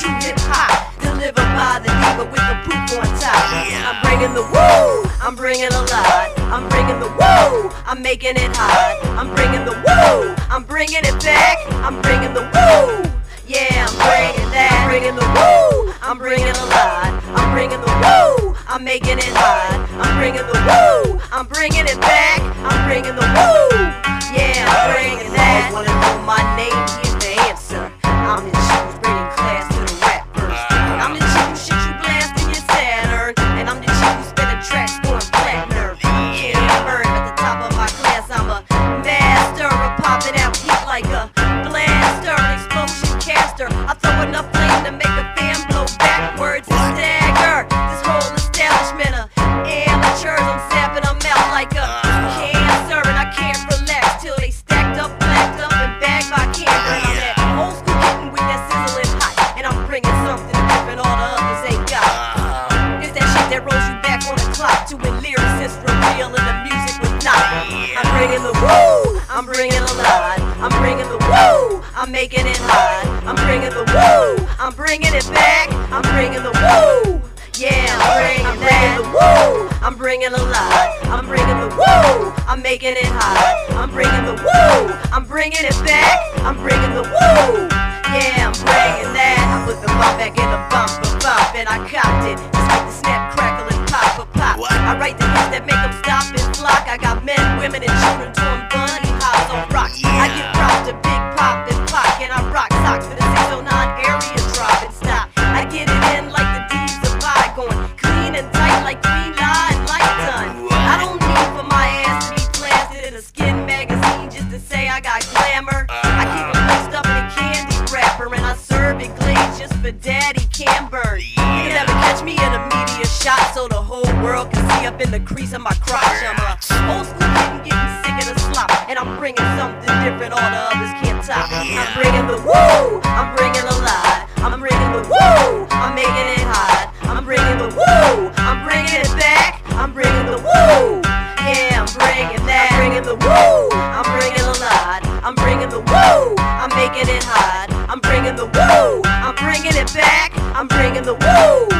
true hip hop, delivered by the diva with the poop on top. I'm bringing the woo, I'm bringing a lot. I'm bringing the woo, I'm making it hot. I'm bringing the woo, I'm bringing it back. I'm bringing the woo, yeah, I'm bringing that. I'm bringing the woo, I'm bringing a lot. I'm bringing the woo, I'm making it hot. I'm bringing the woo, I'm bringing it back. I'm bringing the woo, yeah, I'm bringing that. Wanna know my name? Here's the answer. I'm the chick who's bringing class to the rap verse. I'm the chick who shit you blast in your Saturn, and I'm the chick who spinning tracks for a flat nerve. Yeah, heard at the top of my class. I'm a master of popping out heat like a blaster, an explosion caster. I throw enough flame to make a fan blow backwards and stagger. This whole establishment of amateurs, I'm zapping them out like a cancer, and I can't relax till they stacked up, blacked up, and bagged my cancer. I'm that old school kitten with that sizzling hot, and I'm bringing something different all the others ain't got. It's that shit that rolls you back on the clock to when lyricists reveal and the music was not. I'm bringing the woo, I'm bringing a lot. I'm bringing the woo, I'm making it hot. I'm bringing the woo, I'm bringing it back. I'm bringing the woo, yeah, I'm bringing the woo, I'm bringing a lot. I'm bringing the woo, I'm making it hot. I'm bringing the woo, I'm bringing it back. I'm bringing the woo, yeah, I'm bringing that. I put the bomb back in the bump, and I copped it. It's like the snap, crackle, and pop. I write the hits that make them stop and flock. I got men, women, and children doing bunny hops on rocks. I give props to Big Pop and Pac, and I rock socks for the 609 area drop and stop. I get it in like the D's of I, going clean and tight like Queen Lie and Light Done. I don't need for my ass to be plastered in a skin magazine just to say I got glamour. I keep it mixed up in a candy wrapper, and I serve it glazed just for Daddy Camber. You can never catch me in a media shot so the whole world can see up in the crease of my crotch. I'm a old school kitten getting sick of the slop, and I'm bringing something different all the others can't top. I'm bringing the woo, I'm bringing a lot. I'm bringing the woo, I'm making it hot. I'm bringing the woo, I'm bringing it back. I'm bringing the woo, yeah, I'm bringing that. I'm bringing the woo, I'm bringing a lot. I'm bringing the woo, I'm making it hot. I'm bringing the woo, I'm bringing it back. I'm bringing the woo,